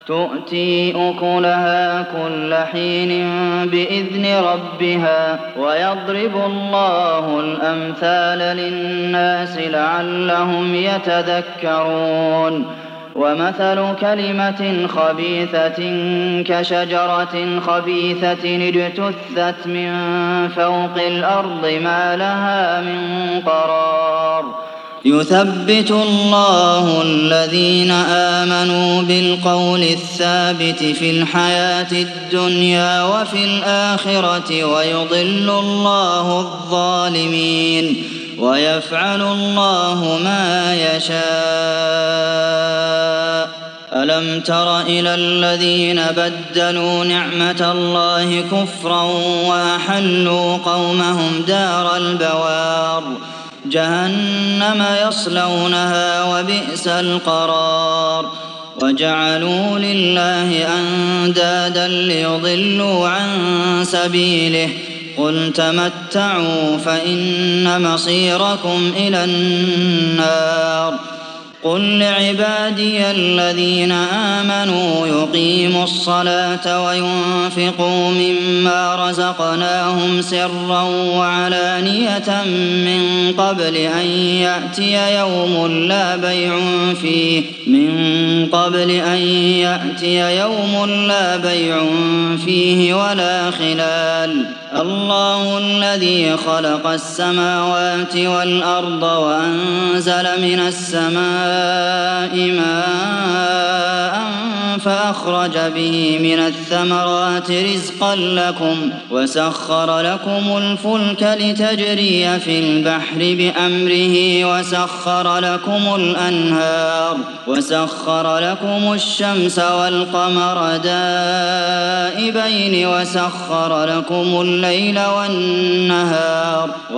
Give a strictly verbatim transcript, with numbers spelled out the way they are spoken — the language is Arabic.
تُؤْتِي أُكُلَهَا كُلَّ حِينٍ بِإِذْنِ رَبِّهَا ۗ وَيَضْرِبُ اللَّهُ الْأَمْثَالَ لِلنَّاسِ لَعَلَّهُمْ يَتَذَكَّرُونَ وَمَثَلُ كَلِمَةٍ خَبِيثَةٍ كَشَجَرَةٍ خَبِيثَةٍ اجْتُثَّتْ مِن فَوْقِ الْأَرْضِ مَا لَهَا مِن قَرَارٍ يُثَبِّتُ اللَّهُ الَّذِينَ آمَنُوا بِالْقَوْلِ الثَّابِتِ فِي الْحَيَاةِ الدُّنْيَا وَفِي الْآخِرَةِ وَيُضِلُّ اللَّهُ الظَّالِمِينَ وَيَفْعَلُ اللَّهُ مَا يَشَاءُ أَلَمْ تَرَ إِلَى الَّذِينَ بَدَّلُوا نِعْمَةَ اللَّهِ كُفْرًا وَأَحَلُّوا قَوْمَهُمْ دَارَ الْبَوَارِ جَهَنَّمَ يَصْلَوْنَهَا وَبِئْسَ الْقَرَارُ وَجَعَلُوا لِلَّهِ أَندَادًا لِّيُضِلُّوا عَن سَبِيلِهِ ۗ قُلْ تَمَتَّعُوا فَإِنَّ مَصِيرَكُمْ إِلَى النَّارِ قُل لِّعِبَادِيَ الَّذِينَ آمَنُوا يُقِيمُوا الصَّلَاةَ وَيُنفِقُوا مِمَّا رَزَقْنَاهُمْ سِرًّا وَعَلَانِيَةً مِّن قَبْلِ أَن يَأْتِيَ يَوْمٌ لَّا بَيْعٌ فِيهِ مِن قَبْلِ أَن يَأْتِيَ يَوْمٌ لَّا بَيْعٌ فِيهِ وَلَا خِلَالٌ اللَّهُ الَّذِي خَلَقَ السَّمَاوَاتِ وَالْأَرْضَ وَأَنزَلَ مِنَ السَّمَاءِ مَاءً فَأَخْرَجَ بِهِ مِنَ الثَّمَرَاتِ رِزْقًا لَّكُمْ وَسَخَّرَ لَكُمُ الْفُلْكَ لِتَجْرِيَ فِي الْبَحْرِ بِأَمْرِهِ وَسَخَّرَ لَكُمُ الْأَنْهَارَ وَسَخَّرَ لَكُمُ الشَّمْسَ وَالْقَمَرَ دَائِبَيْنِ وَسَخَّرَ لَكُمُ اللَّيْلَ وَالنَّهَارَ